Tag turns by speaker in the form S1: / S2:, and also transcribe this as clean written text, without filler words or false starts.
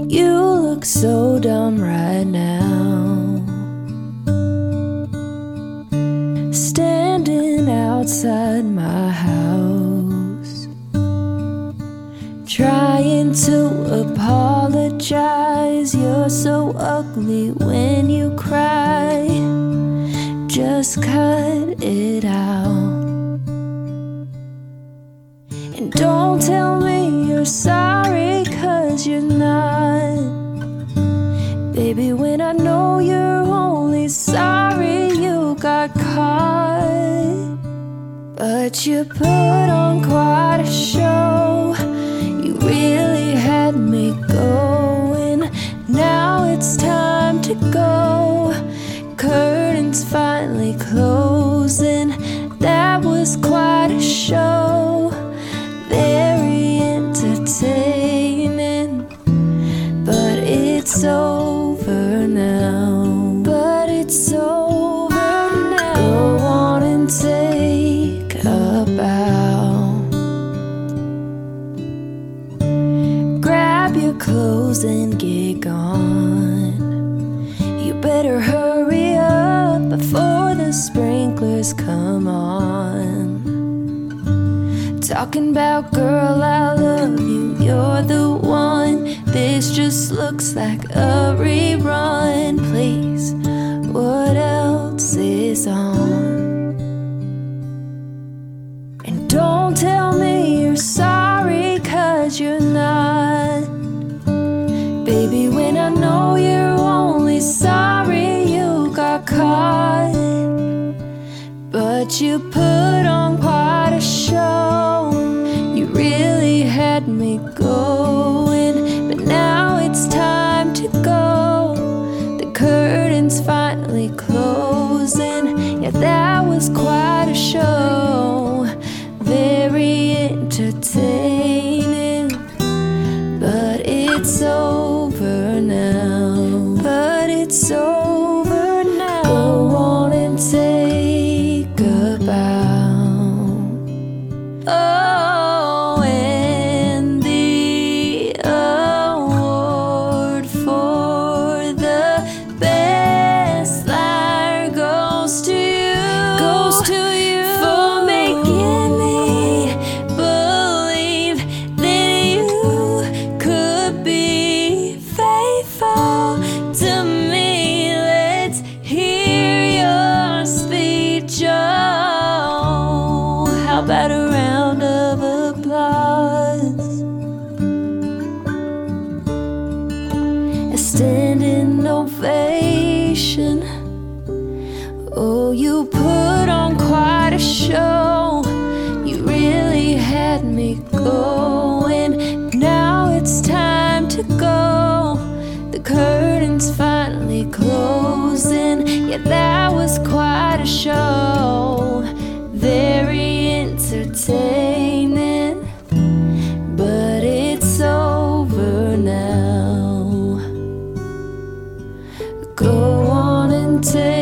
S1: You look so dumb right now, standing outside my house, trying to apologize. You're so ugly when you cry, just cut it out. And don't tell me you're sorry, 'cause you're not. Baby, when I know you're only sorry you got caught. But you put on quite a show, you really had me going. Now it's time to go, curtains finally closing. That was quite a show, very entertaining. But it's over now, but it's over now. Go on and take a bow, grab your clothes and get gone. You better hurry up before the sprinklers come on. Talking about, girl, I love you, you're the one. This just looks like a rerun. Please, what else is on? And don't tell me you're sorry, 'cause you're not. Baby, when I know you're only sorry you got caught. But you put on quite a show, you really had me going. But now it's time to go, the curtains finally closing. Yeah, that was quite a show, very entertaining. But it's over now, but it's over now. Go on and take a bow. Oh, and the award for the best liar goes to you, goes to you, for making me believe that you could be faithful to me. Let's hear your speech. Oh, how about a round of applause? A standing ovation. Oh, you put on quite a show, you really had me going. Now it's time to go, the curtains finally closing. Yeah, that was quite a show, very entertaining. But it's over now. Go on and take